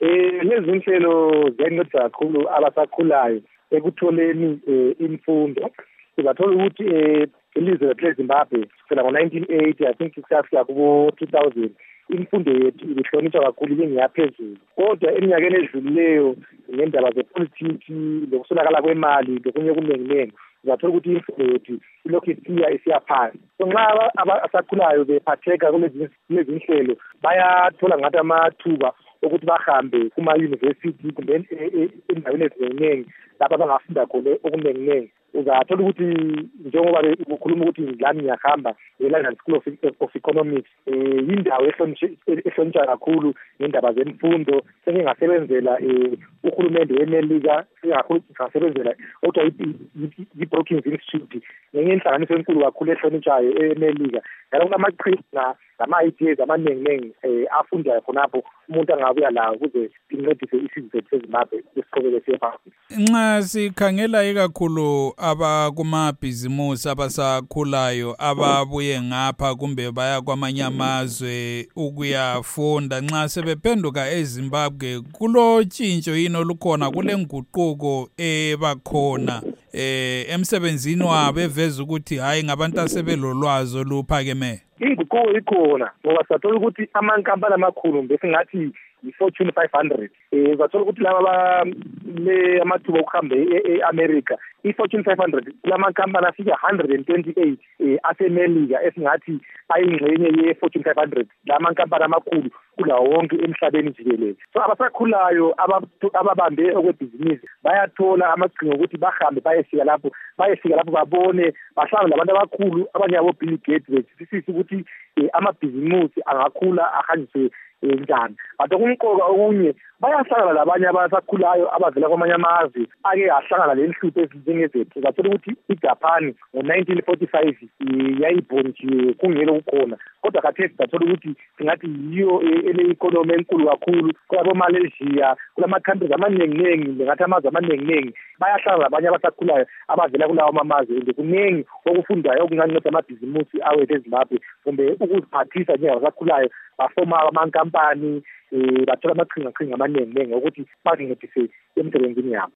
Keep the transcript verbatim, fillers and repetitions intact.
Eh lezi inhlelo ziyanceda kakhulu abasakhulayo ekutholeni imfundo. Sizathola ukuthi ilizwe leZimbabwe kusukela ngo-nineteen eighty I think kusafika kubo-two thousand imfundo yethu ibihlonishwa kakhulu ingeyaphezulu. Kodwa eminyakeni edlulileyo ngendaba zepolitiki lokuswelakala kwemali lokunye okuningi uzathola ukuthi imfundo yethu ilokhu isiya isiya phansi. So nxa abasakhulayo bephatheka kulezi nhlelo bayathola ngathi amathuba ukuthi bahambe kuma-university kumbe endaweni eziningi lapha bangafunda khona okuningi. Uzathola ukuthi njengoba ukukhuluma ukuthi lami ngiyahamba e-London School of, of Economics yindawo ehlonishwa kakhulu ngendaba zemfundo. Sengike ngasebenzela uhulumende weMelika, ngasebenzela okuthiwa yi-Brookings Institute ngenye inhlanganiso enkulu kakhulu ehlonishwayo eMelika. Ngalo kunamaqhinga nama-ideas amaningi afundayo khonapho umuntu angabuya lawo ukuze sincedise isizwe sethu seZimbabwe esiqhubeke siye phambili. Nxa sikhangela ikakhulu abakumabhizimusi abasakhulayo ababuye ngapha kumbe baya kwamanye amazwe ukuyafunda, nxa sebephenduka eZimbabwe kulotshintsho yini olukhona, kule nguquko ebakhona eh emsebenzini wabo eveza ukuthi hayi ngabantu asebelolwazi oluphakemeyo? Inguquko ikhona ngoba sathola ukuthi amankampani amakhulu besingathi i-Fortune five hundred eh uzathola ukuthi laba le amathuba okuhamba e-America i-Fortune five hundred lamankampani afika one hundred twenty-eight eh aseMelika esingathi ayingxenye ye-Fortune five hundred lamankampani amakhulu kulawo wonke emhlabeni jikelele. So abasakhulayo ababambe okwebhizinisi bayathola amaqhinga ukuthi bahambe bayefika lapho bayefika lapho babone bahlangane labantu abakhulu abanye abo Bill Gates bethisisa ukuthi amabhizinisi angakhula ahanjiswe njani. Kodwa kumqoka okunye bayahlangana labanye abasakhulayo abavela kwamanye amazwe ake ahlangana lenhlupho ezinjengezethu. Uzathola ukuthi iJapan ngo-nineteen forty-five yayibhonjiwe kungelo kukhona, kodwa khathesi sathola ukuthi singathi yiyo ele-economy enkulu kakhulu kwabo-Malaysia kulama-countries amaningi ngathi amazwe amaningi bayahlangana labanye abasakhulayo abavela kulawo amazwe. And kuningi okufundayo okunganceda amabhizimusi awethu eZimbabwe kumbe ukuziphathisa njengabasakhulayo bafoma amankampani bathola amaqhinga amaningi ukuthi bazincedise emsebenzini yabo.